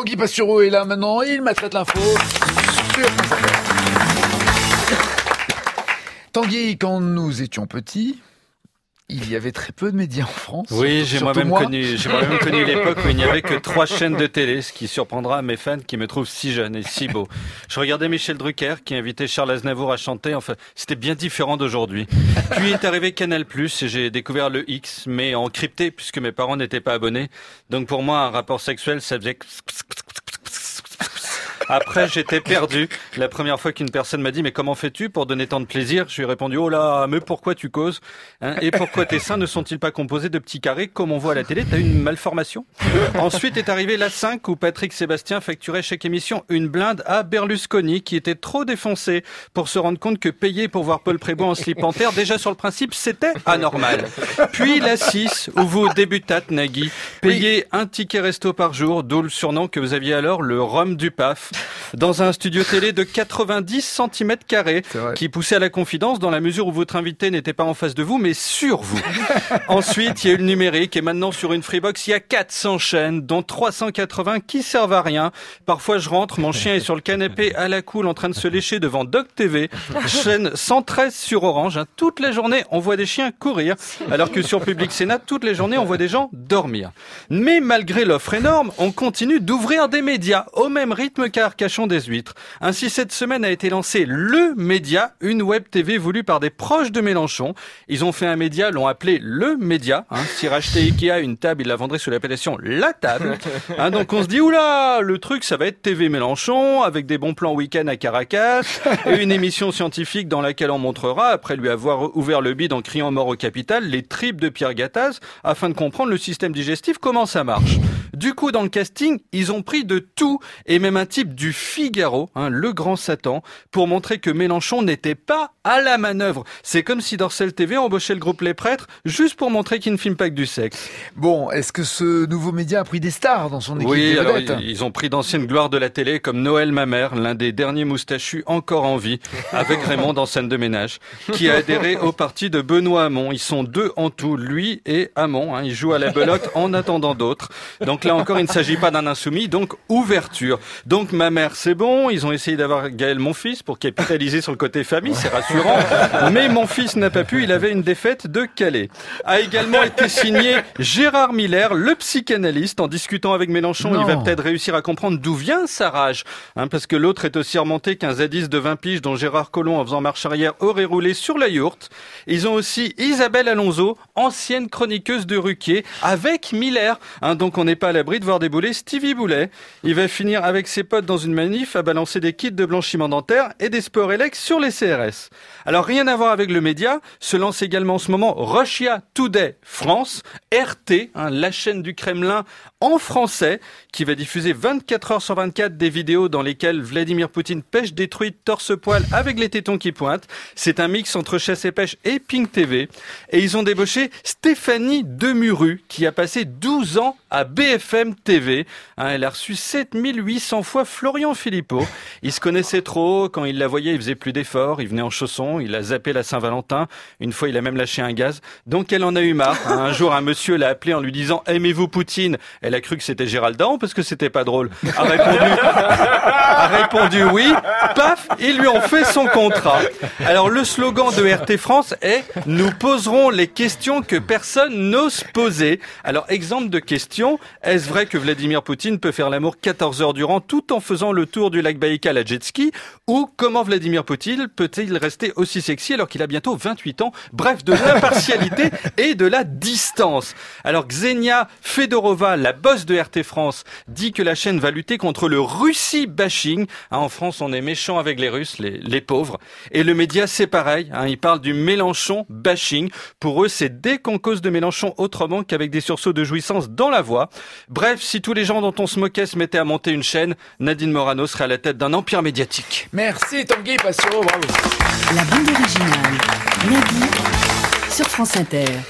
Tanguy Pastureau est là maintenant, il maltraite l'info sur France Inter. Tanguy, quand nous étions petits, il y avait très peu de médias en France. Oui, j'ai moi-même connu l'époque où il n'y avait que 3 chaînes de télé, ce qui surprendra mes fans qui me trouvent si jeune et si beau. Je regardais Michel Drucker qui invitait Charles Aznavour à chanter, enfin, c'était bien différent d'aujourd'hui. Puis est arrivé Canal+, et j'ai découvert le X, mais en crypté, puisque mes parents n'étaient pas abonnés. Donc pour moi, un rapport sexuel, ça faisait... Après, j'étais perdu. La première fois qu'une personne m'a dit « Mais comment fais-tu pour donner tant de plaisir ?» Je lui ai répondu « Oh là, mais pourquoi tu causes Et pourquoi tes seins ne sont-ils pas composés de petits carrés comme on voit à la télé ? T'as une malformation ?» Ensuite est arrivé la 5 où Patrick Sébastien facturait chaque émission une blinde à Berlusconi qui était trop défoncé pour se rendre compte que payer pour voir Paul Prébois en slip en terre, déjà sur le principe, c'était anormal. Puis la 6 où vous débutâtes, Nagui, payez un ticket resto par jour, d'où le surnom que vous aviez alors, le rhum du PAF. Dans un studio télé de 90 cm², qui poussait à la confidence dans la mesure où votre invité n'était pas en face de vous, mais sur vous. Ensuite, il y a eu le numérique et maintenant sur une Freebox, il y a 400 chaînes, dont 380 qui servent à rien. Parfois, je rentre, mon chien est sur le canapé à la cool en train de se lécher devant Doc TV, chaîne 113 sur Orange. Toute la journée, on voit des chiens courir, alors que sur Public Sénat, toute les journées, on voit des gens dormir. Mais malgré l'offre énorme, on continue d'ouvrir des médias au même rythme qu'Arcachon des Huîtres. Ainsi, cette semaine a été lancé Le Média, une web TV voulue par des proches de Mélenchon. Ils ont fait un média, l'ont appelé Le Média. Si rachetait Ikea une table, ils la vendraient sous l'appellation La Table. Donc on se dit, oula, le truc, ça va être TV Mélenchon, avec des bons plans week-end à Caracas, et une émission scientifique dans laquelle on montrera, après lui avoir ouvert le bide en criant mort au capital, les tripes de Pierre Gattaz, afin de comprendre le système digestif, comment ça marche. Du coup, dans le casting, ils ont pris de tout, et même un type du Figaro, le grand Satan, pour montrer que Mélenchon n'était pas à la manœuvre. C'est comme si Dorsel TV embauchait le groupe Les Prêtres, juste pour montrer qu'il ne filme pas que du sexe. Bon, est-ce que ce nouveau média a pris des stars dans son équipe? Oui, alors ils ont pris d'anciennes gloires de la télé, comme Noël Mamère, l'un des derniers moustachus encore en vie, avec Raymond dans Scène de ménage, qui a adhéré au parti de Benoît Hamon. Ils sont 2 en tout, lui et Hamon. Ils jouent à la belote en attendant d'autres. Donc là encore, il ne s'agit pas d'un insoumis, donc ouverture. Donc ma mère, c'est bon, ils ont essayé d'avoir Gaël Monfils pour capitaliser sur le côté famille, c'est rassurant, mais mon fils n'a pas pu, il avait une défaite de Calais. A également été signé Gérard Miller, le psychanalyste, en discutant avec Mélenchon, il va peut-être réussir à comprendre d'où vient sa rage, parce que l'autre est aussi remonté qu'un zadiste de 20 piges dont Gérard Collomb, en faisant marche arrière, aurait roulé sur la yourte. Ils ont aussi Isabelle Alonso, ancienne chroniqueuse de Ruquier, avec Miller, donc on n'est pas à l'abri de voir débouler Stevie Boulet. Il va finir avec ses potes dans une manif à balancer des kits de blanchiment dentaire et des Sporelex sur les CRS. Alors rien à voir avec le média, se lance également en ce moment Russia Today France, RT, la chaîne du Kremlin en français, qui va diffuser 24 heures sur 24 des vidéos dans lesquelles Vladimir Poutine pêche des truites torse-poil avec les tétons qui pointent. C'est un mix entre Chasse et Pêche et Pink TV. Et ils ont débauché Stéphanie Demuru, qui a passé 12 ans à BFM TV. Elle a reçu 7800 fois Florian Philippot. Ils se connaissaient trop, quand il la voyait, il faisait plus d'efforts, il venait en chaussons, il a zappé la Saint-Valentin. Une fois, il a même lâché un gaz. Donc elle en a eu marre. Un jour, un monsieur l'a appelé en lui disant « Aimez-vous Poutine ?» Elle a cru que c'était Gérald Daron parce que c'était pas drôle. A répondu oui. Paf, ils lui ont fait son contrat. Alors le slogan de RT France est « Nous poserons les questions que personne n'ose poser ». Alors exemple de question, est-ce vrai que Vladimir Poutine peut faire l'amour 14 heures durant tout en faisant le tour du lac Baïkal à jet ski? Ou comment Vladimir Poutine peut-il rester aussi sexy alors qu'il a bientôt 28 ans? Bref, de l'impartialité et de la distance. Alors Xenia Fedorova, la boss de RT France, dit que la chaîne va lutter contre le Russie bashing. En France, on est méchant avec les Russes, les pauvres. Et le média, c'est pareil. Il parle du Mélenchon bashing. Pour eux, c'est dès qu'on cause de Mélenchon autrement qu'avec des sursauts de jouissance dans la voix. Bref, si tous les gens dont on se moquait se mettaient à monter une chaîne, Nadine Morano serait à la tête d'un empire médiatique. Merci Tanguy Pastureau, bravo. La bande originale, Nagui, sur France Inter.